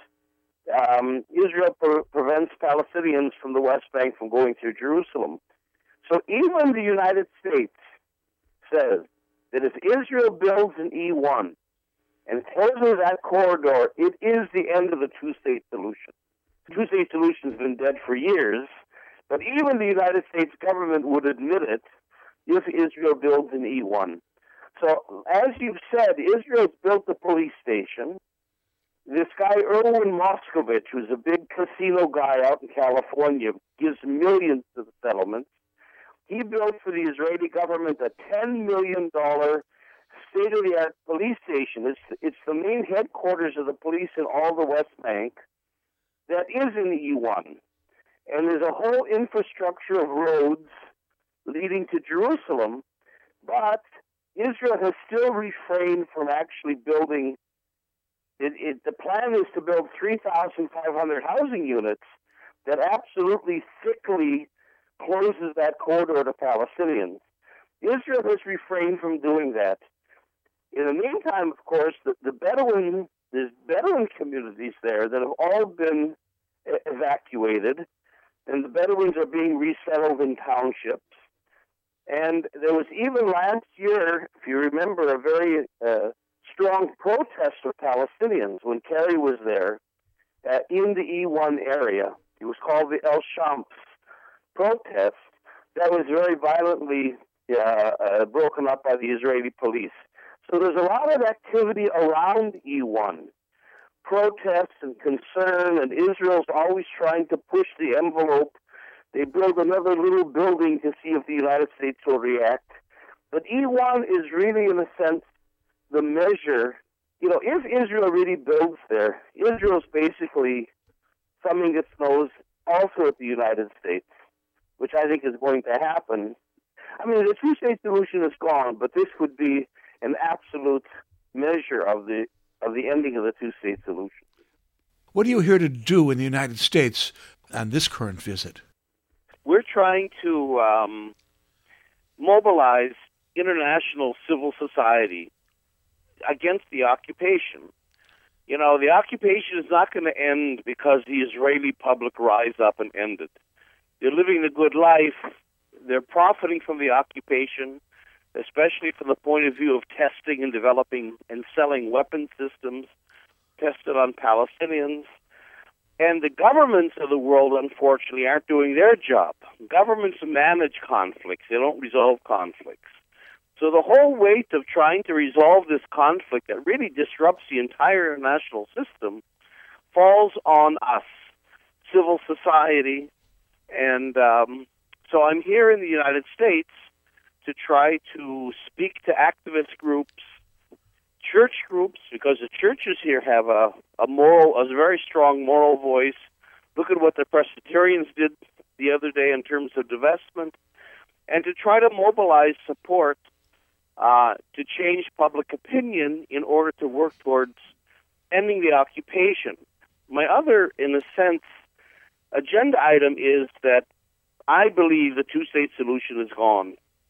um, Israel pre- prevents Palestinians from the West Bank from going through Jerusalem. So even the United States says that if Israel builds an E one and closes that corridor, it is the end of the two-state solution. The two-state solution has been dead for years, but even the United States government would admit it if Israel builds an E one. So, as you've said, Israel's built a police station. This guy, Erwin Moscovich, who's a big casino guy out in California, gives millions to the settlements. He built for the Israeli government a ten million dollars state-of-the-art police station. It's, it's the main headquarters of the police in all the West Bank that is in E one. And there's a whole infrastructure of roads leading to Jerusalem, but Israel has still refrained from actually building. It, it, the plan is to build three thousand five hundred housing units that absolutely thickly closes that corridor to Palestinians. Israel has refrained from doing that. In the meantime, of course, the, the Bedouin, there's Bedouin communities there that have all been evacuated, and the Bedouins are being resettled in townships. And there was even last year, if you remember, a very uh, strong protest of Palestinians when Kerry was there uh, in the E one area. It was called the El Shams protest that was very violently uh, uh, broken up by the Israeli police. So there's a lot of activity around E one, protests and concern, and Israel's always trying to push the envelope. They build another little building to see if the United States will react. But E one is really, in a sense, the measure. You know, if Israel really builds there, Israel's basically thumbing its nose also at the United States, which I think is going to happen. I mean, the two-state solution is gone, but this would be an absolute measure of the of the ending of the two-state solution. What are you here to do in the United States on this current visit? We're trying to um, mobilize international civil society against the occupation. You know, the occupation is not going to end because the Israeli public rise up and end it. They're living a good life. They're profiting from the occupation, especially from the point of view of testing and developing and selling weapon systems tested on Palestinians. And the governments of the world, unfortunately, aren't doing their job. Governments manage conflicts. They don't resolve conflicts. So the whole weight of trying to resolve this conflict that really disrupts the entire international system falls on us, civil society. And um, so I'm here in the United States to try to speak to activist groups, church groups, because the churches here have a, a moral, a very strong moral voice. Look at what the Presbyterians did the other day in terms of divestment, and to try to mobilize support uh, to change public opinion in order to work towards ending the occupation. My other, in a sense, agenda item is that I believe the two-state solution is gone.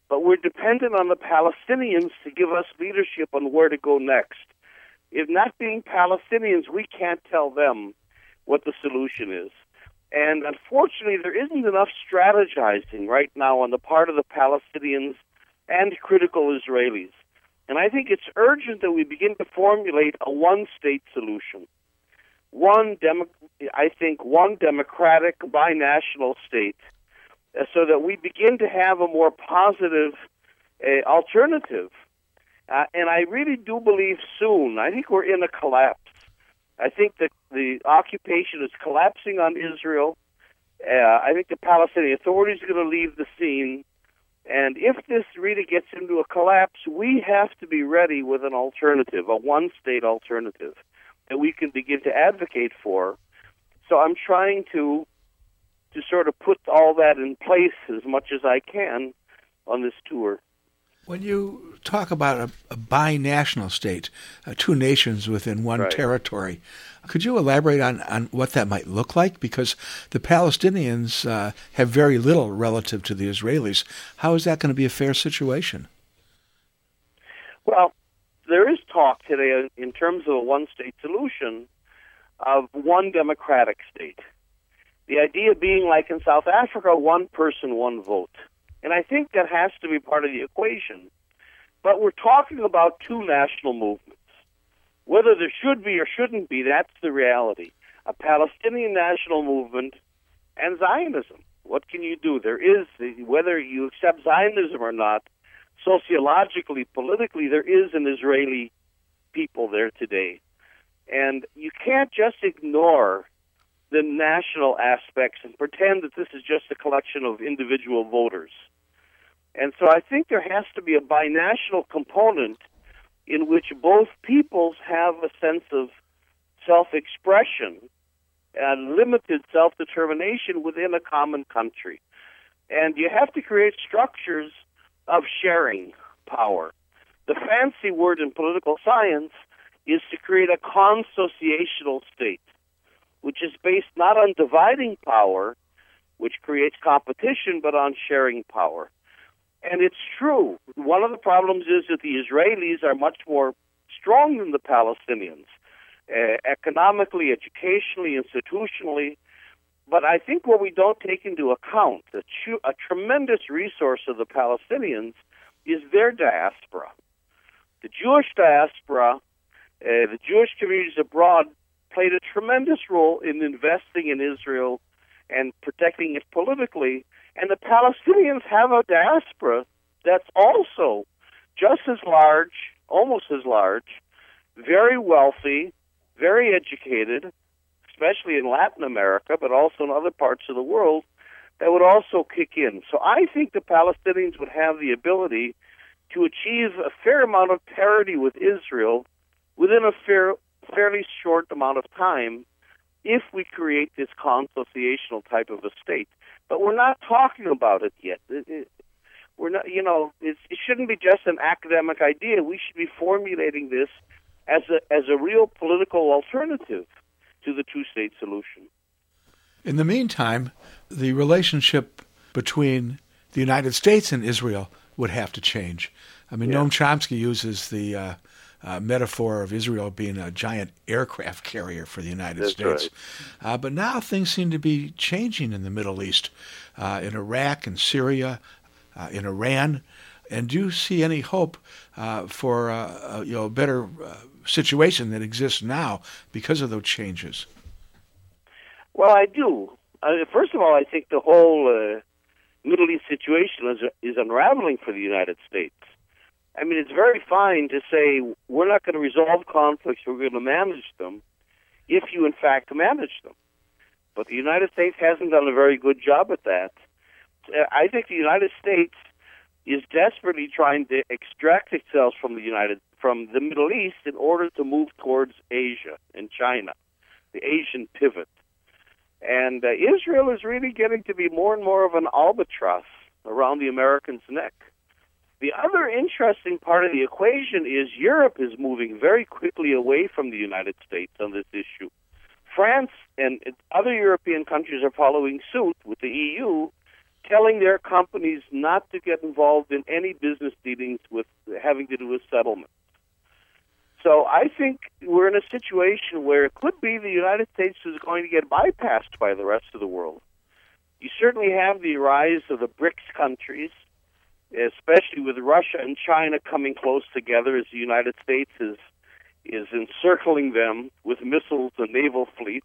but we're dependent on the Palestinians to give us leadership on where to go next. If not being Palestinians, we can't tell them what the solution is. And unfortunately, there isn't enough strategizing right now on the part of the Palestinians and critical Israelis. And I think it's urgent that we begin to formulate a one-state solution. One, demo- I think, one democratic, binational state, uh, so that we begin to have a more positive uh, alternative. Uh, and I really do believe soon, I think we're in a collapse. I think that the occupation is collapsing on Israel. Uh, I think the Palestinian authorities are going to leave the scene. And if this really gets into a collapse, we have to be ready with an alternative, a one-state alternative that we can begin to advocate for. So I'm trying to to sort of put all that in place as much as I can on this tour. When you talk about a, a binational state, uh, two nations within one Right. territory, could you elaborate on, on what that might look like? Because the Palestinians uh, have very little relative to the Israelis. How is that going to be a fair situation? Well, there is talk today in terms of a one-state solution of one democratic state. The idea being, like in South Africa, one person, one vote. And I think that has to be part of the equation. But we're talking about two national movements. Whether there should be or shouldn't be, that's the reality. A Palestinian national movement and Zionism. What can you do? There is, whether you accept Zionism or not, sociologically, politically, there is an Israeli people there today. And you can't just ignore the national aspects and pretend that this is just a collection of individual voters. And so I think there has to be a binational component in which both peoples have a sense of self-expression and limited self-determination within a common country. And you have to create structures of sharing power. The fancy word in political science is to create a consociational state, which is based not on dividing power, which creates competition, but on sharing power. And it's true. One of the problems is that the Israelis are much more strong than the Palestinians, uh, economically, educationally, institutionally. But I think what we don't take into account, a, tr- a tremendous resource of the Palestinians, is their diaspora. The Jewish diaspora, uh, the Jewish communities abroad, played a tremendous role in investing in Israel and protecting it politically. And the Palestinians have a diaspora that's also just as large, almost as large, very wealthy, very educated, especially in Latin America, but also in other parts of the world, that would also kick in. So I think the Palestinians would have the ability to achieve a fair amount of parity with Israel within a fair, fairly short amount of time if we create this consociational type of a state. But we're not talking about it yet. It, it, we're not, you know, it's, it shouldn't be just an academic idea. We should be formulating this as a as a real political alternative to the two-state solution. In the meantime, the relationship between the United States and Israel would have to change. I mean, Yeah. Noam Chomsky uses the uh, uh, metaphor of Israel being a giant aircraft carrier for the United That's States. Right. Uh, but now things seem to be changing in the Middle East, uh, in Iraq and Syria, uh, in Iran. And do you see any hope uh, for uh, a, you know, a better uh, situation that exists now because of those changes? Well, I do. Uh, first of all, I think the whole uh, Middle East situation is, is unraveling for the United States. I mean, it's very fine to say we're not going to resolve conflicts, we're going to manage them, if you in fact manage them. But the United States hasn't done a very good job at that. Uh, I think the United States is desperately trying to extract itself from the United from the Middle East in order to move towards Asia and China, the Asian pivot. And uh, Israel is really getting to be more and more of an albatross around the Americans' neck. The other interesting part of the equation is Europe is moving very quickly away from the United States on this issue. France and other European countries are following suit with the E U telling their companies not to get involved in any business dealings with having to do with settlements. So I think we're in a situation where it could be the United States is going to get bypassed by the rest of the world. You certainly have the rise of the BRICS countries, especially with Russia and China coming close together as the United States is is encircling them with missiles and naval fleets.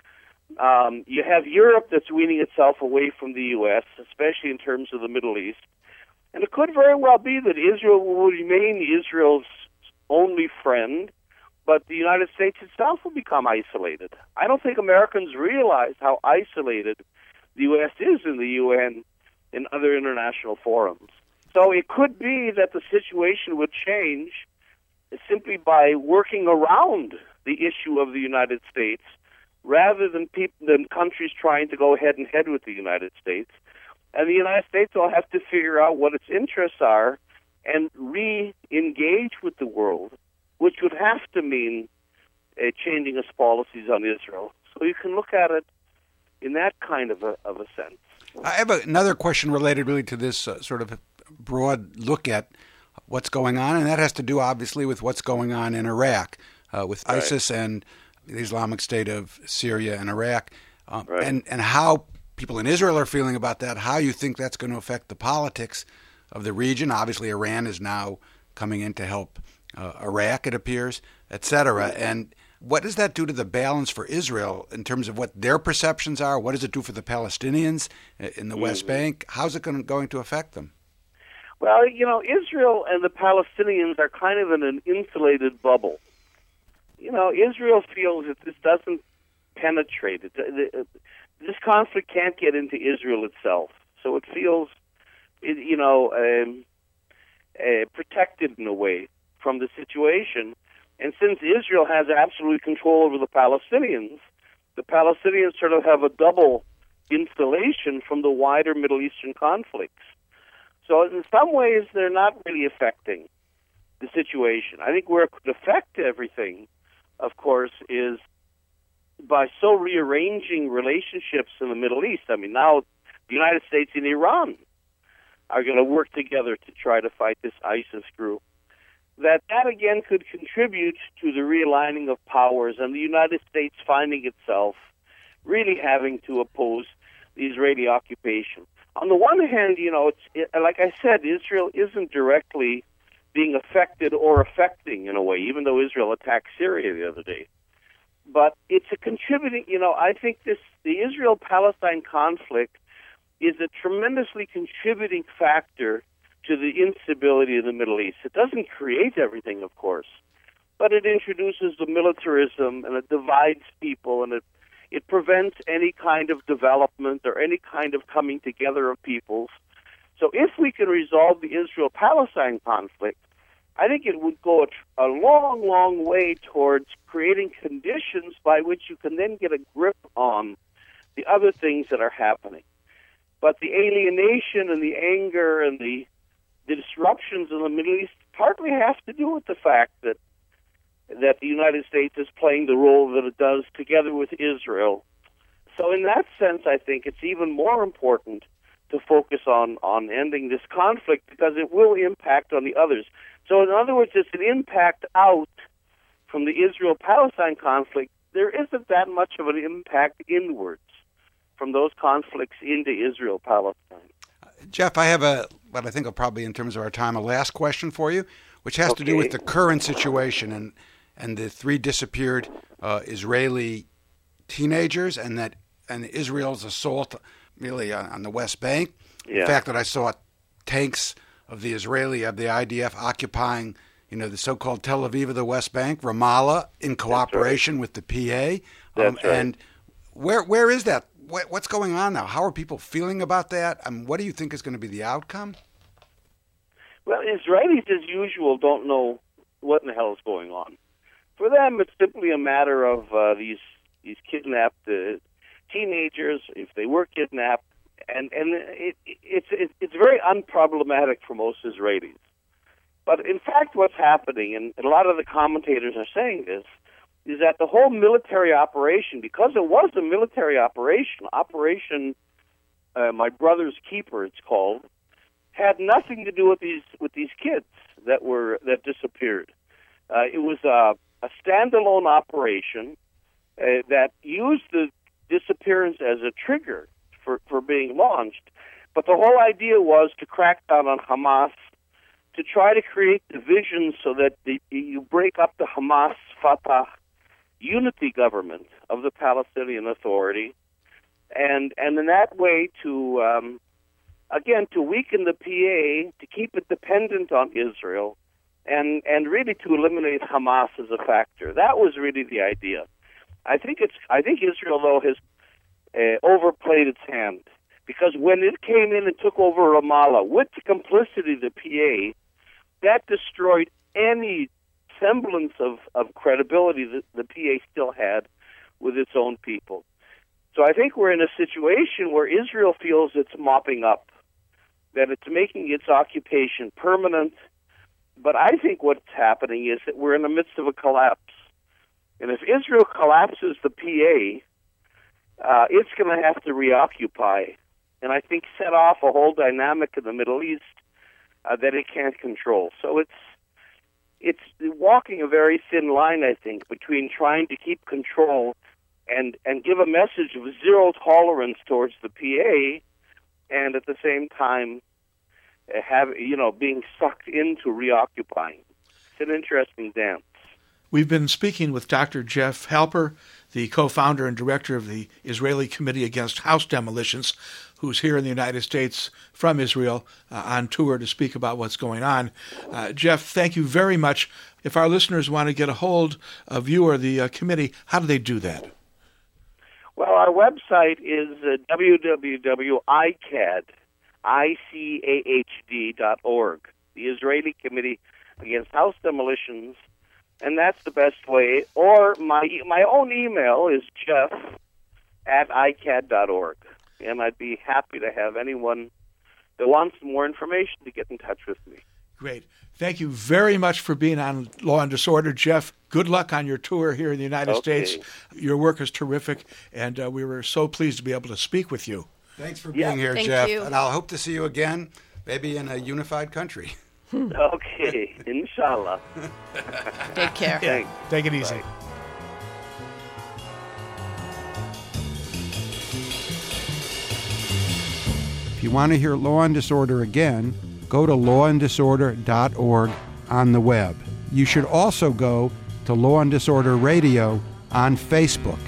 Um, you have Europe that's weaning itself away from the U S, especially in terms of the Middle East. And it could very well be that Israel will remain Israel's only friend, but the United States itself will become isolated. I don't think Americans realize how isolated the U S is in the U N and other international forums. So it could be that the situation would change simply by working around the issue of the United States rather than people, than countries trying to go head and head with the United States. And the United States will have to figure out what its interests are and re-engage with the world, which would have to mean uh, changing its policies on Israel. So you can look at it in that kind of a, of a sense. I have a, another question related really to this uh, sort of broad look at what's going on, and that has to do obviously with what's going on in Iraq uh, with Right. ISIS and the Islamic State of Syria and Iraq, um, Right. and, and how people in Israel are feeling about that, how you think that's going to affect the politics of the region. Obviously, Iran is now coming in to help uh, Iraq, it appears, et cetera. And what does that do to the balance for Israel in terms of what their perceptions are? What does it do for the Palestinians in the mm-hmm. West Bank? How's it going, going to affect them? Well, you know, Israel and the Palestinians are kind of in an insulated bubble. You know, Israel feels that this doesn't penetrate. It, this conflict can't get into Israel itself. So it feels, you know, um, uh, protected in a way from the situation. And since Israel has absolute control over the Palestinians, the Palestinians sort of have a double insulation from the wider Middle Eastern conflicts. So in some ways, they're not really affecting the situation. I think where it could affect everything, of course, is by so rearranging relationships in the Middle East. I mean, now the United States and Iran are going to work together to try to fight this ISIS group. That that again could contribute to the realigning of powers and the United States finding itself really having to oppose the Israeli occupation. On the one hand, you know, it's it, like I said, Israel isn't directly being affected or affecting in a way, even though Israel attacked Syria the other day. But it's a contributing, you know, I think this the Israel-Palestine conflict is a tremendously contributing factor to the instability of the Middle East. It doesn't create everything, of course, but it introduces the militarism and it divides people and it it prevents any kind of development or any kind of coming together of peoples. So if we can resolve the Israel-Palestine conflict, I think it would go a, a long, long way towards creating conditions by which you can then get a grip on the other things that are happening. But the alienation and the anger and the, the disruptions in the Middle East partly have to do with the fact that that the United States is playing the role that it does together with Israel. So in that sense, I think it's even more important to focus on, on ending this conflict because it will impact on the others. So in other words, it's an impact out from the Israel-Palestine conflict. There isn't that much of an impact inwards from those conflicts into Israel-Palestine. Jeff, I have a, what I think will probably, in terms of our time, a last question for you, which has Okay. to do with the current situation and and the three disappeared uh, Israeli teenagers and that and Israel's assault really on, on the West Bank. Yeah. The fact that I saw tanks of the Israeli, of the I D F occupying, you know, the so-called Tel Aviv of the West Bank, Ramallah, in cooperation right. with the P A. That's right. And where where is that? What, what's going on now? How are people feeling about that? And what do you think is going to be the outcome? Well, Israelis, as usual, don't know what in the hell is going on. For them, it's simply a matter of uh, these these kidnapped uh, teenagers, if they were kidnapped, and and it, it, it's it, it's very unproblematic for most Israelis. But in fact, what's happening, and a lot of the commentators are saying this, is that the whole military operation, because it was a military operation, Operation uh, My Brother's Keeper, it's called, had nothing to do with these with these kids that were that disappeared. Uh, it was a, a standalone operation uh, that used the disappearance as a trigger for, for being launched. But the whole idea was to crack down on Hamas, to try to create divisions so that the, you break up the Hamas-Fatah unity government of the Palestinian Authority, and and in that way to, um, again, to weaken the P A, to keep it dependent on Israel, and, and really to eliminate Hamas as a factor. That was really the idea. I think it's. I think Israel, though, has uh, overplayed its hand, because when it came in and took over Ramallah with the complicity of the P A, that destroyed any semblance of, of credibility that the P A still had with its own people. So I think we're in a situation where Israel feels it's mopping up, that it's making its occupation permanent. But I think what's happening is that we're in the midst of a collapse. And if Israel collapses the P A, uh, it's going to have to reoccupy, and I think set off a whole dynamic in the Middle East uh, that it can't control. So it's it's walking a very thin line, I think, between trying to keep control and, and give a message of zero tolerance towards the P A, and at the same time uh, have you know being sucked into reoccupying. It's an interesting dance. We've been speaking with Doctor Jeff Halper, the co-founder and director of the Israeli Committee Against House Demolitions, who's here in the United States from Israel uh, on tour to speak about what's going on. Uh, Jeff, thank you very much. If our listeners want to get a hold of you or the uh, committee, how do they do that? Well, our website is uh, w w w dot i c a d, I C A H D dot org, the Israeli Committee Against House Demolitions. And that's the best way. Or my my own email is jeff at i c a d dot org. And I'd be happy to have anyone that wants more information to get in touch with me. Great. Thank you very much for being on Law and Disorder, Jeff. Good luck on your tour here in the United Okay. States. Your work is terrific, and uh, we were so pleased to be able to speak with you. Thanks for Yeah. being here, Thank Jeff. you. And I'll hope to see you again, maybe in a unified country. Okay, inshallah. Take care. Thanks. Take it easy. Bye. If you want to hear Law and Disorder again, go to law and disorder dot org on the web. You should also go to Law and Disorder Radio on Facebook.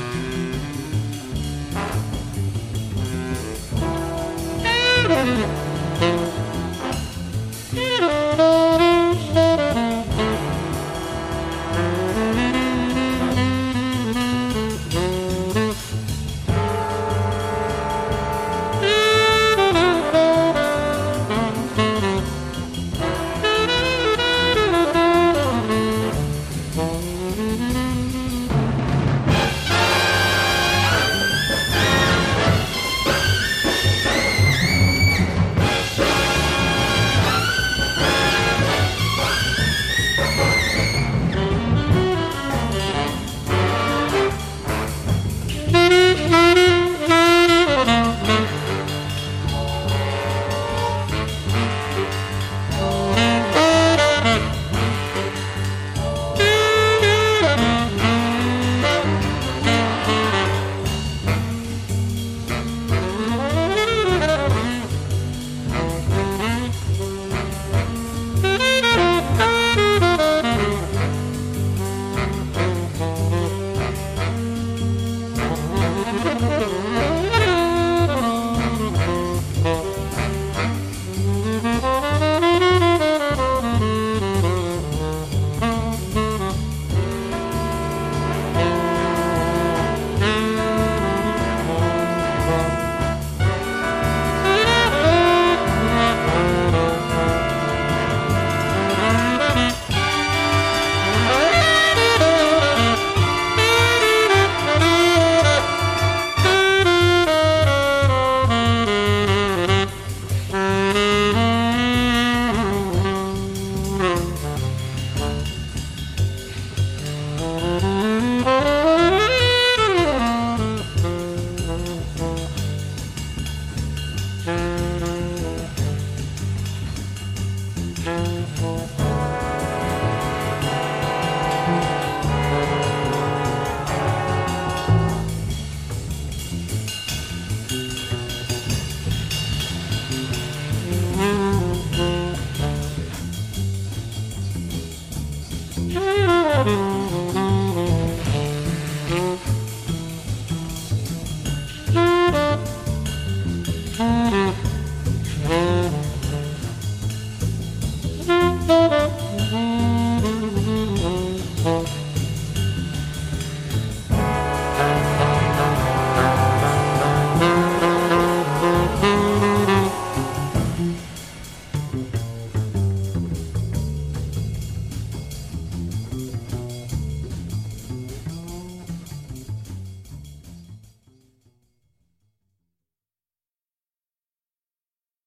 Thank you.